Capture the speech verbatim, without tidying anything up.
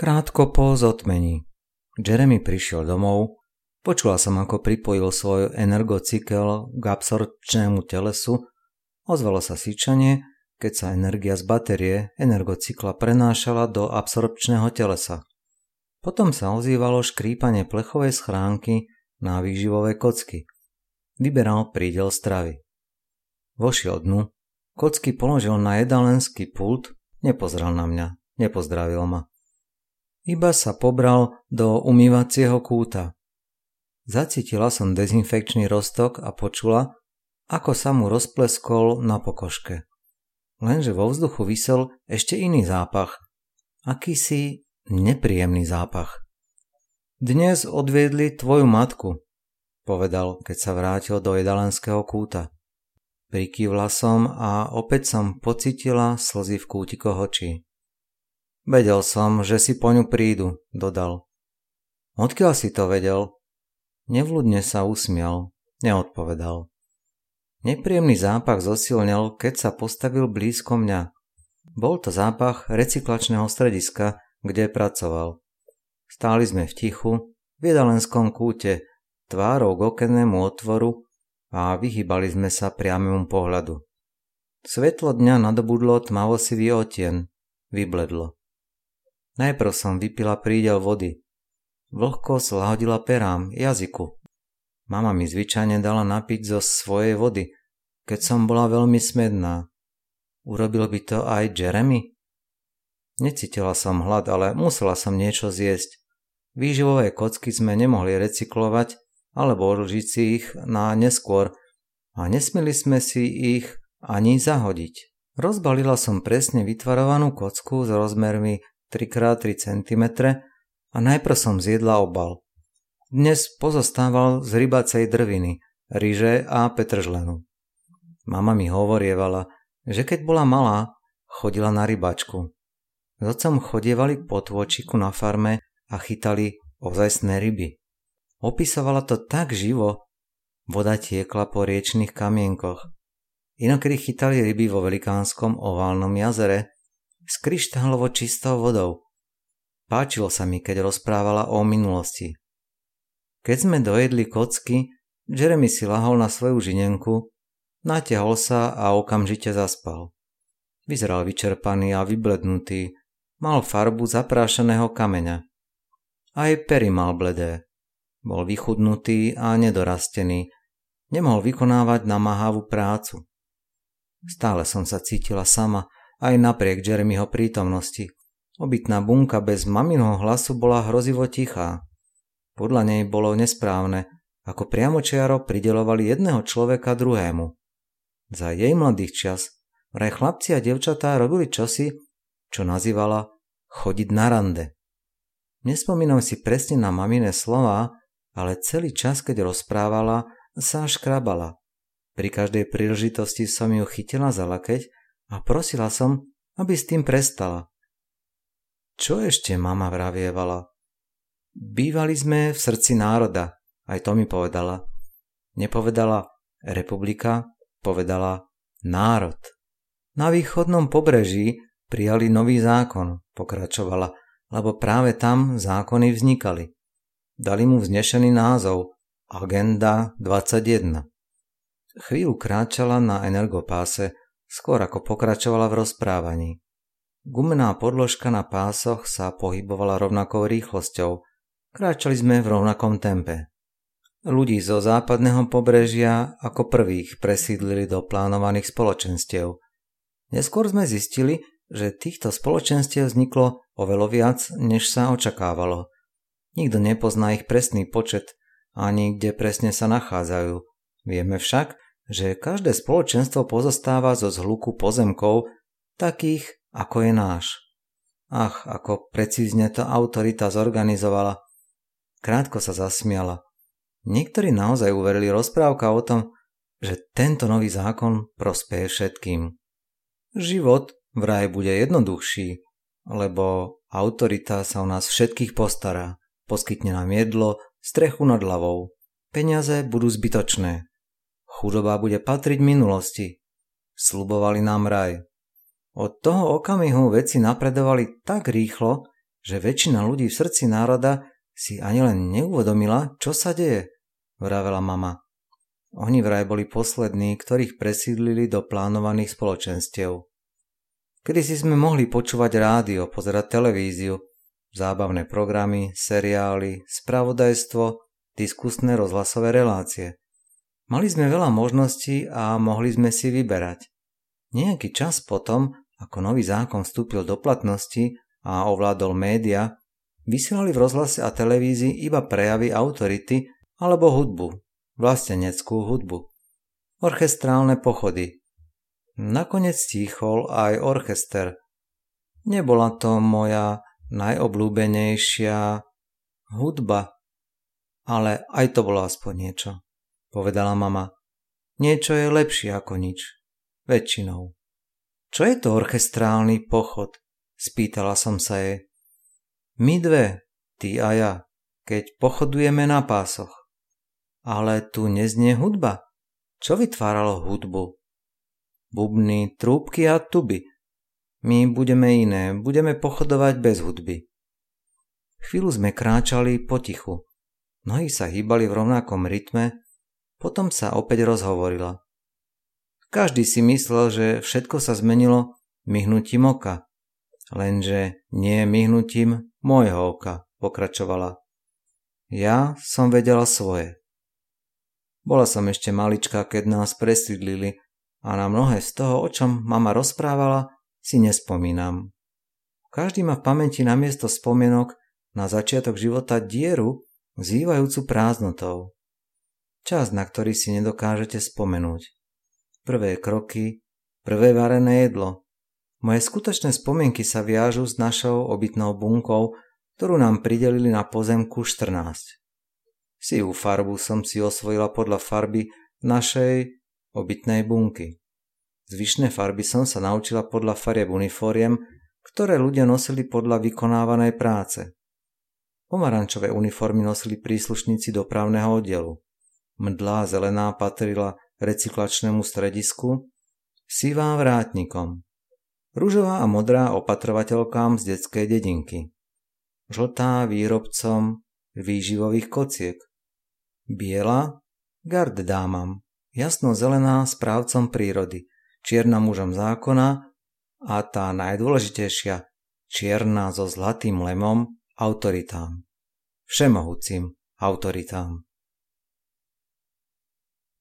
Krátko po zotmení. Jeremy prišiel domov, počula som, ako pripojil svoj energocykel k absorpčnému telesu, ozvalo sa syčanie, keď sa energia z batérie energocykla prenášala do absorpčného telesa. Potom sa ozývalo škrípanie plechovej schránky na výživové kocky. Vyberal prídel stravy. Vošiel dnu, kocky položil na jedalenský pult, nepozrel na mňa, nepozdravil ma. Iba sa pobral do umývacieho kúta. Zacítila som dezinfekčný roztok a počula, ako sa mu rozpleskol na pokožke. Lenže vo vzduchu visel ešte iný zápach. Akýsi nepríjemný zápach. Dnes odviedli tvoju matku, povedal, keď sa vrátil do jedalenského kúta. Prikývla som a opäť som pocítila slzy v kútikoch očí. Vedel som, že si po ňu prídu, dodal. Odkiaľ si to vedel? Nevľudne sa usmial, neodpovedal. Nepríjemný zápach zosilnil, keď sa postavil blízko mňa. Bol to zápach recyklačného strediska, kde pracoval. Stáli sme v tichu, v jedalenskom kúte, tvárou k okennému otvoru a vyhýbali sme sa priamému pohľadu. Svetlo dňa nadobudlo tmavosivý odtieň, vybledlo. Najprv som vypila prídel vody. Vlhkosť lahodila perám, jazyku. Mama mi zvyčajne dala napiť zo svojej vody, keď som bola veľmi smedná. Urobil by to aj Jeremy? Necítila som hlad, ale musela som niečo zjesť. Výživové kocky sme nemohli recyklovať alebo odložiť si ich na neskôr a nesmeli sme si ich ani zahodiť. Rozbalila som presne vytvarovanú kocku s rozmermi tri krát tri centimetre a najprv som zjedla obal. Dnes pozostával z rybacej drviny, ryže a petržlenu. Mama mi hovorievala, že keď bola malá, chodila na rybačku. S otcom chodievali k potôčiku na farme a chytali ozajstné ryby. Opisovala to tak živo, voda tiekla po riečnych kamienkoch. Inokedy chytali ryby vo velikánskom oválnom jazere s kryštálovo čistou vodou. Páčilo sa mi, keď rozprávala o minulosti. Keď sme dojedli kocky, Jeremy si lahol na svoju žinenku, natiahol sa a okamžite zaspal. Vyzeral vyčerpaný a vyblednutý, mal farbu zaprášeného kameňa. Aj pery mal bledé. Bol vychudnutý a nedorastený, nemohol vykonávať namáhavú prácu. Stále som sa cítila sama, aj napriek Jeremyho prítomnosti. Obytná bunka bez maminho hlasu bola hrozivo tichá. Podľa nej bolo nesprávne, ako priamočiaro prideľovali jedného človeka druhému. Za jej mladých čias vraj chlapci a dievčatá robili čosi, čo nazývala chodiť na rande. Nespomínam si presne na mamine slová, ale celý čas, keď rozprávala, sa škrabala. Pri každej príležitosti som ju chytila za lakeť a prosila som, aby s tým prestala. Čo ešte mama vravievala? Bývali sme v srdci národa, aj to mi povedala. Nepovedala republika, povedala národ. Na východnom pobreží prijali nový zákon, pokračovala, lebo práve tam zákony vznikali. Dali mu vznešený názov Agenda dvadsaťjeden. Chvíľu kráčala na energopáse, skôr ako pokračovala v rozprávaní. Gumená podložka na pásoch sa pohybovala rovnakou rýchlosťou. Kráčali sme v rovnakom tempe. Ľudí zo západného pobrežia ako prvých presídlili do plánovaných spoločenstiev. Neskôr sme zistili, že týchto spoločenstiev vzniklo oveľa viac, než sa očakávalo. Nikto nepozná ich presný počet, ani kde presne sa nachádzajú. Vieme však, že každé spoločenstvo pozostáva zo zhluku pozemkov, takých ako je náš. Ach, ako precízne to autorita zorganizovala. Krátko sa zasmiala. Niektorí naozaj uverili rozprávka o tom, že tento nový zákon prospeje všetkým. Život vraj bude jednoduchší, lebo autorita sa o nás všetkých postará. Poskytne nám jedlo, strechu nad hlavou. Peniaze budú zbytočné. Chudoba bude patriť minulosti. Sľubovali nám raj. Od toho okamihu veci napredovali tak rýchlo, že väčšina ľudí v srdci národa si ani len neuvedomila, čo sa deje, vravela mama. Oni vraj boli poslední, ktorých presídlili do plánovaných spoločenstiev. Kedysi sme mohli počúvať rádio, pozerať televíziu, zábavné programy, seriály, spravodajstvo, diskusné rozhlasové relácie. Mali sme veľa možností a mohli sme si vyberať. Nejaký čas potom, ako nový zákon vstúpil do platnosti a ovládol média, vysielali v rozhlase a televízii iba prejavy autority alebo hudbu, vlasteneckú hudbu, orchestrálne pochody. Nakoniec stíchol aj orchester. Nebola to moja najobľúbenejšia hudba, ale aj to bolo aspoň niečo, povedala mama. Niečo je lepšie ako nič, väčšinou. Čo je to orchestrálny pochod? Spýtala som sa jej. My dve, ty a ja, keď pochodujeme na pásoch. Ale tu neznie hudba. Čo vytváralo hudbu? Bubny, trúbky a tuby. My budeme iné, budeme pochodovať bez hudby. Chvíľu sme kráčali potichu. Nohy sa hýbali v rovnakom rytme, potom sa opäť rozhovorila. Každý si myslel, že všetko sa zmenilo myhnutím oka. Lenže nie myhnutím môjho oka, pokračovala. Ja som vedela svoje. Bola som ešte malička, keď nás presídlili a na mnohé z toho, o čom mama rozprávala, si nespomínam. Každý má v pamäti namiesto spomienok na začiatok života dieru vzývajúcu prázdnotou. Čas, na ktorý si nedokážete spomenúť. Prvé kroky, prvé varené jedlo. Moje skutočné spomienky sa viažu s našou obytnou bunkou, ktorú nám pridelili na pozemku štrnásť. Siú farbu som si osvojila podľa farby našej obytnej bunky. Zvyšné farby som sa naučila podľa farieb uniforiem, ktoré ľudia nosili podľa vykonávanej práce. Pomarančové uniformy nosili príslušníci dopravného oddielu. Mdlá zelená patrila recyklačnému stredisku, sivá vrátnikom. Ružová a modrá opatrovateľkám z detskej dedinky. Žltá výrobcom výživových kociek. Biela garddámam. Jasno-zelená správcom prírody. Čierna mužom zákona a tá najdôležitejšia čierna so zlatým lemom autoritám. Všemohúcim autoritám.